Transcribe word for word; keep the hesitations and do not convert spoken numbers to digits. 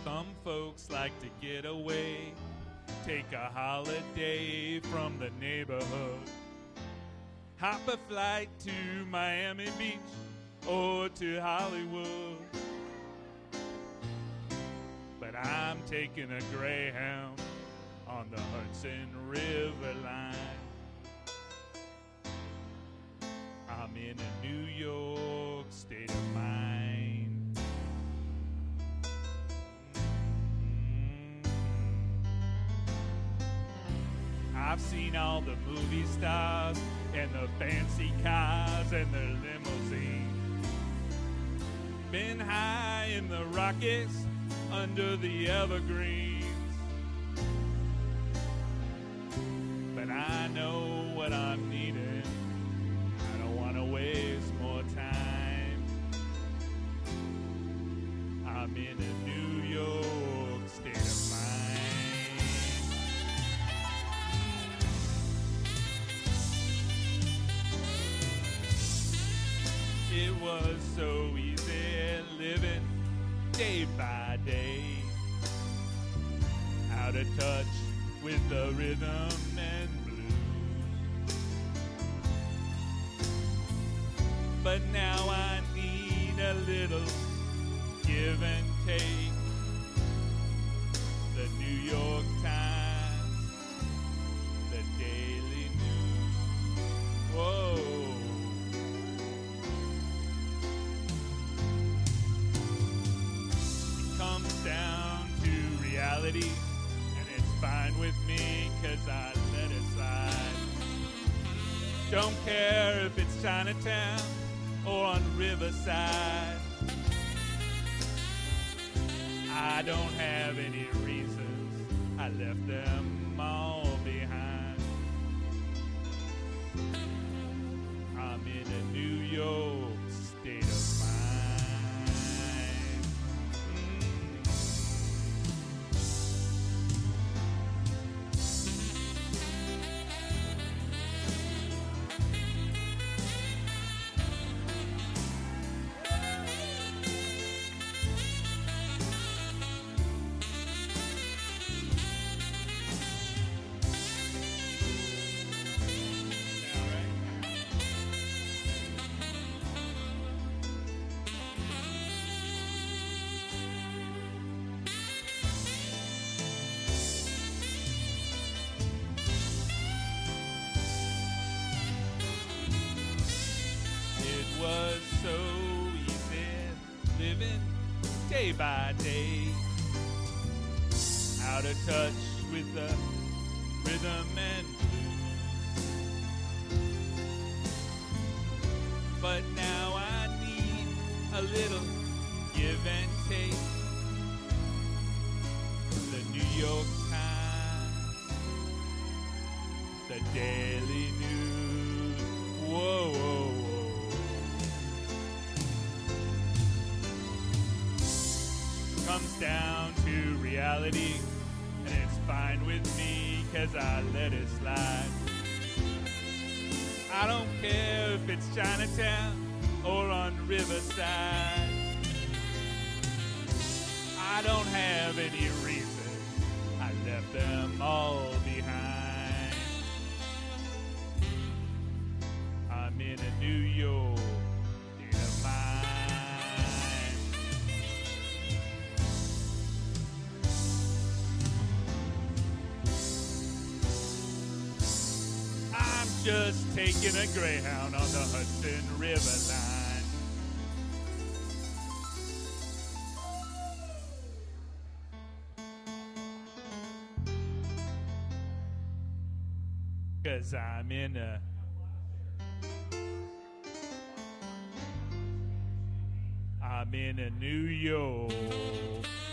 Some folks like to get away, take a holiday from the neighborhood. Hop a flight to Miami Beach or to Hollywood. But I'm taking a Greyhound on the Hudson River line. I'm in a New York state of mind. Mm-hmm. I've seen all the movie stars and the fancy cars and the limousines. Been high in the Rockies under the evergreens. But I know what I'm needing. I don't want to waste more time. I'm in a New York state of mind. It was so easy living day by day, out of touch with the rhythm and blues. But now I need a little give and take. The New York Times, the Daily News. Whoa. Comes down to reality, and it's fine with me, cause I let it slide. Don't care if it's Chinatown or on Riverside. I don't have any reasons, I left them all behind. I'm in a New York state of mind. Was so easy living day by day, out of touch with the rhythm and blues. But now I need a little give and take. The New York Times, the Daily News. Whoa, whoa, whoa. Comes down to reality, and it's fine with me, cause I let it slide. I don't care if it's Chinatown or on Riverside. I don't have any reason, I left them all behind. I'm in a New York state of mind. Just taking a Greyhound on the Hudson River line. Cause I'm in a I'm in a New York